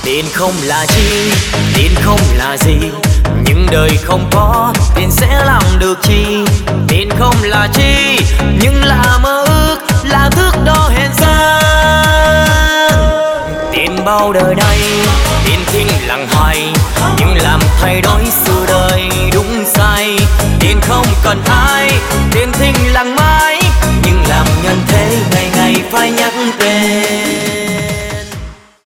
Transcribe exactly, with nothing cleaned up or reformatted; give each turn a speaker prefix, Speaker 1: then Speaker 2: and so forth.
Speaker 1: Tiền không là chi, tiền không là gì, nhưng đời không có tiền sẽ làm được chi. Tiền không là chi, nhưng là mơ ước, là thước đo hẹn gian. Tiền bao đời nay, tiền thinh lặng hay, nhưng làm thay đổi sự đời đúng sai. Tiền không cần ai, tiền thinh lặng mãi, nhưng làm nhân thế ngày ngày phải nhắc tên.